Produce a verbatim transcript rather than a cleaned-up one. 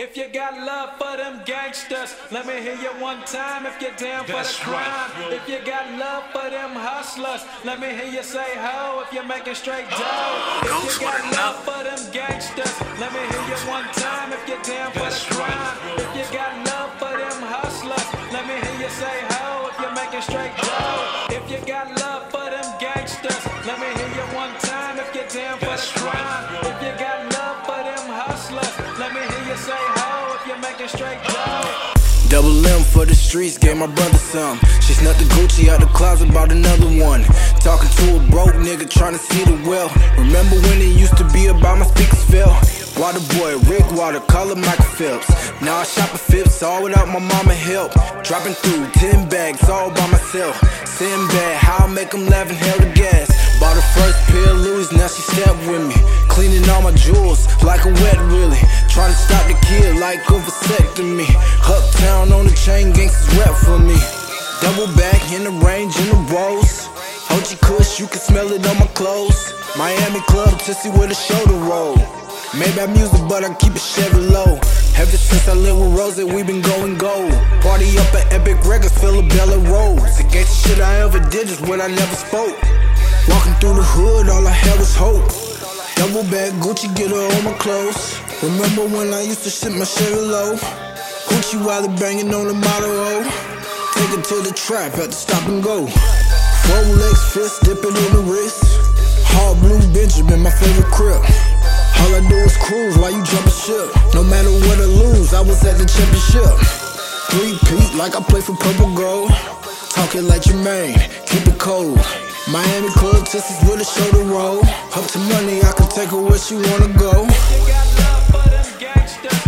If you got love for them gangsters, let me hear you one time if you're down for That's the crime. right. If you got love for them hustlers, let me hear you say ho if you're making straight dough. If you got love for them gangsters, let me hear you one time if you're down for the That's crime. right. If you got love for them hustlers, let me hear you say ho if you're making straight dough. If you got love for them gangsters, let me hear you one time if you're down for the That's crime. right. If you got love for them hustlers, let me hear you say ho if you're making straight dough. Double M for the streets, gave my brother some. She snuck the Gucci out the closet, bought another one. Talking to a broke nigga, trying to see the well. Remember when it used to be about my speakers fell? Water boy, Rick Water, call him Michael Phelps. Now I shop at Phipps, all without my mama help. Dropping through ten bags, all by myself. Sinbad, how I make them laugh and hell the gas. Bought her first pair of Louis, now she stepped with me. Cleaning all my jewels, like a wet willy. Trying to stop the kid, like a vasectomy. Uptown on the chain, gangsters rap for me. Double back in the range, in the rolls. O G Kush, you can smell it on my clothes. Miami club, Tissy with a shoulder roll. Maybach music, but I keep it Chevy low. Ever since I lived with Rose, we been going gold. Party up at Epic Records, Philabella Rose. The gangsta shit I ever did is what I never spoke. Walking through the hood, all I had was hope. Double bag Gucci, get her on my clothes. Remember when I used to ship my Chevy low? Gucci while they banging on the model road. Take it to the trap, had to stop and go. Rolex fist, dip it in the wrist. Hard blue Benjamin, my favorite crib. All I do is cruise while you jumpin' ship. No matter what I lose, I was at the championship. Three-peat like I play for Purple Gold. Talking like Jermaine, keep it cold. Miami club, Tissys with a shoulder roll. Up to money, I can take her where she wanna go. If you got love for them gangsters,